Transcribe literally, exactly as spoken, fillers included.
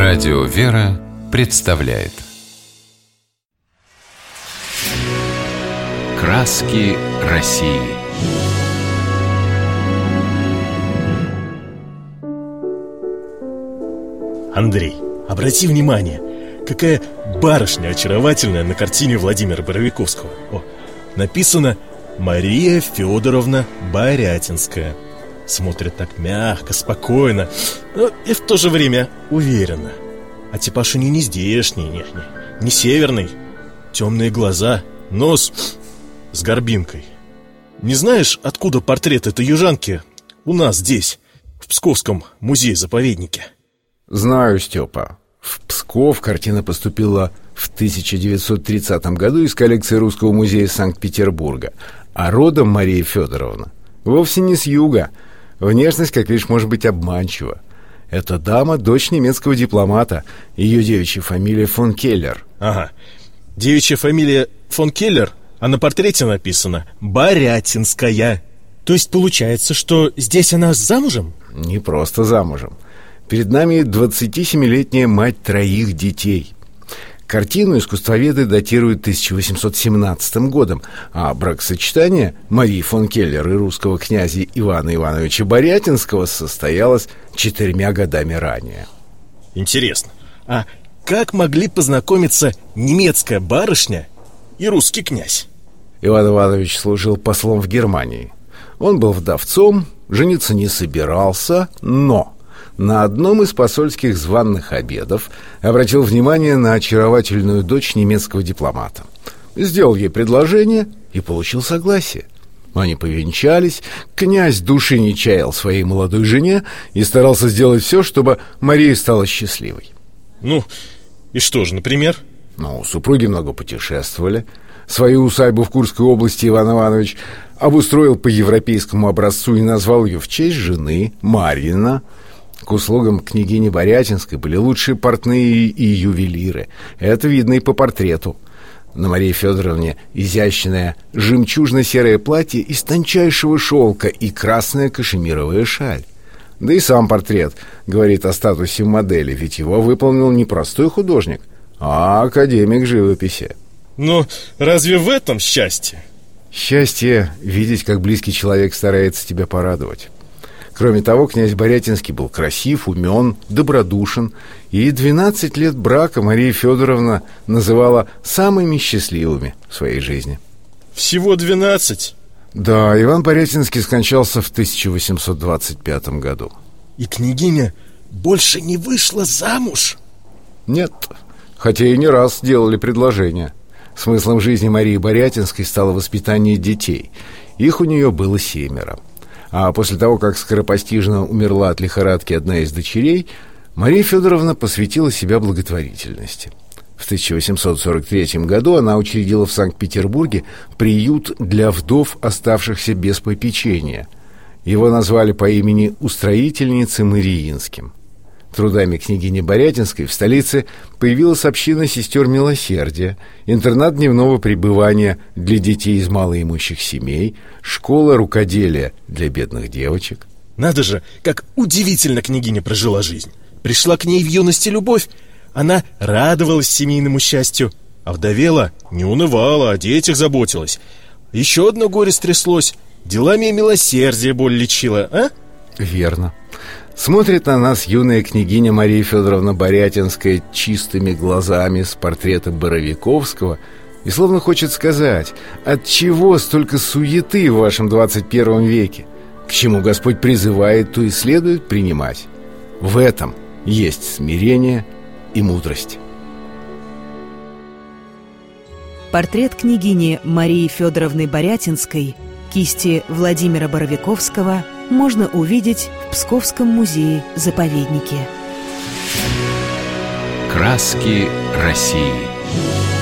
Радио «Вера» представляет «Краски России». Андрей, обрати внимание, какая барышня очаровательная на картине Владимира Боровиковского. О, написано «Мария Федоровна Борятинская». Смотрит так мягко, спокойно, но и в то же время уверенно. А типаж у нее не здешний, не, не, не северный. Темные глаза, нос с горбинкой. Не знаешь, откуда портрет этой южанки у нас здесь, в Псковском музее-заповеднике? Знаю, Степа. В Псков картина поступила в тысяча девятьсот тридцатом году из коллекции Русского музея Санкт-Петербурга. А родом Мария Федоровна вовсе не с юга. Внешность, как видишь, может быть обманчива. Эта дама — дочь немецкого дипломата. Ее девичья фамилия фон Келлер. Ага, девичья фамилия фон Келлер, а на портрете написано «Борятинская». То есть получается, что здесь она замужем? Не просто замужем. Перед нами двадцатисемилетняя мать троих детей. Картину искусствоведы датируют тысяча восемьсот семнадцатым годом, а бракосочетание Марии фон Келлер и русского князя Ивана Ивановича Борятинского состоялось четырьмя годами ранее. Интересно, а как могли познакомиться немецкая барышня и русский князь? Иван Иванович служил послом в Германии. Он был вдовцом, жениться не собирался, но на одном из посольских званных обедов обратил внимание на очаровательную дочь немецкого дипломата. Сделал ей предложение и получил согласие. Они повенчались, князь души не чаял своей молодой жене и старался сделать все, чтобы Мария стала счастливой. Ну, и что же, например? Ну, супруги много путешествовали. Свою усадьбу в Курской области Иван Иванович обустроил по европейскому образцу и назвал ее в честь жены Марьина. К услугам княгини Борятинской были лучшие портные и ювелиры. Это видно и по портрету. На Марии Федоровне изящное жемчужно-серое платье из тончайшего шелка и красная кашемировая шаль. Да и сам портрет говорит о статусе модели, ведь его выполнил не простой художник, а академик живописи. Но разве в этом счастье? Счастье — видеть, как близкий человек старается тебя порадовать. Кроме того, князь Борятинский был красив, умен, добродушен, и двенадцать лет брака Мария Федоровна называла самыми счастливыми в своей жизни. Всего двенадцать? Да, Иван Борятинский скончался в тысяча восемьсот двадцать пятом году. И княгиня больше не вышла замуж? Нет, хотя и не раз делали предложение. Смыслом жизни Марии Борятинской стало воспитание детей. Их у нее было семеро. А после того, как скоропостижно умерла от лихорадки одна из дочерей, Мария Федоровна посвятила себя благотворительности. В тысяча восемьсот сорок третьем году она учредила в Санкт-Петербурге приют для вдов, оставшихся без попечения. Его назвали по имени устроительницы Мариинским. Трудами княгини Борятинской в столице появилась община сестер милосердия, интернат дневного пребывания для детей из малоимущих семей, школа рукоделия для бедных девочек. Надо же, как удивительно княгиня прожила жизнь. Пришла к ней в юности любовь. Она радовалась семейному счастью, а вдовела, не унывала, о детях заботилась. Еще одно горе стряслось. Делами милосердия боль лечила, а? Верно. Смотрит на нас юная княгиня Мария Федоровна Борятинская чистыми глазами с портрета Боровиковского и словно хочет сказать: отчего столько суеты в вашем двадцать первом веке? К чему Господь призывает, то и следует принимать. В этом есть смирение и мудрость. Портрет княгини Марии Федоровны Борятинской кисти Владимира Боровиковского можно увидеть в Псковском музее-заповеднике. «Краски России».